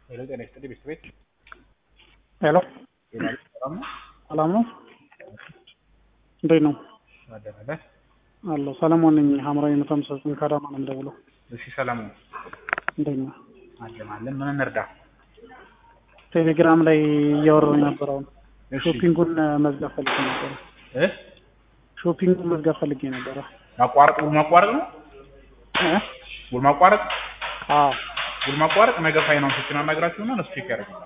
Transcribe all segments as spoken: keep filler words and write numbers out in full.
ሄሎ ጤና ይስጥልኝ ቤት ሄሎ ሰላም ነው? ሰላም ነው? እንዴት ነው? አደረለ አሎ ሰለሞን ነኝ። ሐምራዊ መቶ ሃምሳ ዘጠኝ ከአዳማ ነው የምደውለው። እሺ ሰላም ነው? እንዴት ነው? አለን አለን። ምን እንርዳ? ቴሌግራም ላይ እያወራሁኝ ነበር። አሁን እሺ ሾፒንጉን መዝጋት ፈልጌ ነበር። እ ሾፒንጉን መዝጋት ፈልጌ ነበር። ማቋረጥ ውል ማቋረጥ ነው? እ ውል ማቋረጥ? አዎ ውል ማቋረጥ ነገ ፋይናንሶችን አናግራችሁና እነሱ ቼክ ያደርጋሉ።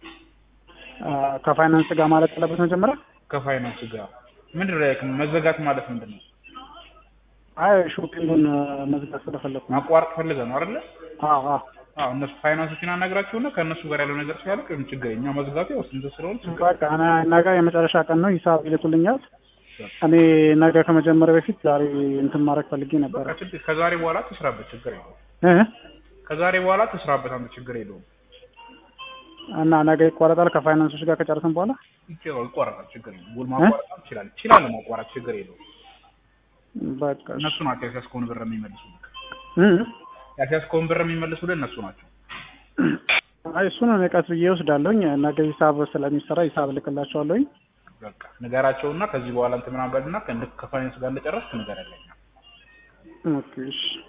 ከፋይናንስ ጋር ማለት አለበት መጀመሪያ። ከፋይናንስ ጋር ምንድን ነው መዘጋት ማለት ምንድን ነው? አይ ሾፒንጉን መዝጋት ስለፈለኩ ነው። ማቋረጥ ፈልገህ ነው አይደል? አዎ አዎ አዎ እነሱ ፋይናንሶችን አናግራችሁና ከእነሱ ጋር ያለው ነገር ሲያልቅ ምን ችግር እኛ መዝጋቱ ያው ስንት ስለሆነ ችግር በቃ እኔ ነገ የመጨረሻ ቀን ነው፣ ሂሳብ ይልኩልኛል። እኔ ነገ ከመጀመሪያ በፊት ዛሬ እንትን ማድረግ ፈልጌ ነበር። በቃ ችግር ከዛሬ በኋላ ትስራበት ችግር የለውም። እ ከዛሬ በኋላ ትስራበት አንተ ችግር የለውም። እና ነገ ይቋረጣል ከፋይናንሶች ጋር ከጨረስን በኋላ ይችላል ይቋረጣል ችግር የለውም። ውል ማቋረጥ ይችላል ይችላል ማቋረጥ ችግር የለውም። በቃ እነሱ ናቸው ያስያዝከውን ብር የሚመልሱልህ። እ ያስያዝከውን ብር የሚመልሱልህ እነሱ ናቸው። አይ እሱን እኔ ቀስ ብዬ እወስዳለሁኝ። ነገ ሂሳብ ስለሚሰራ ሂሳብ ልክላቸዋለሁኝ። በቃ ንገራቸውና ከዚህ በኋላ እንትን ምናምን በልና ከፋይናንስ ጋር እንደጨረስክ ንገረልኝ። ኦኬ እሺ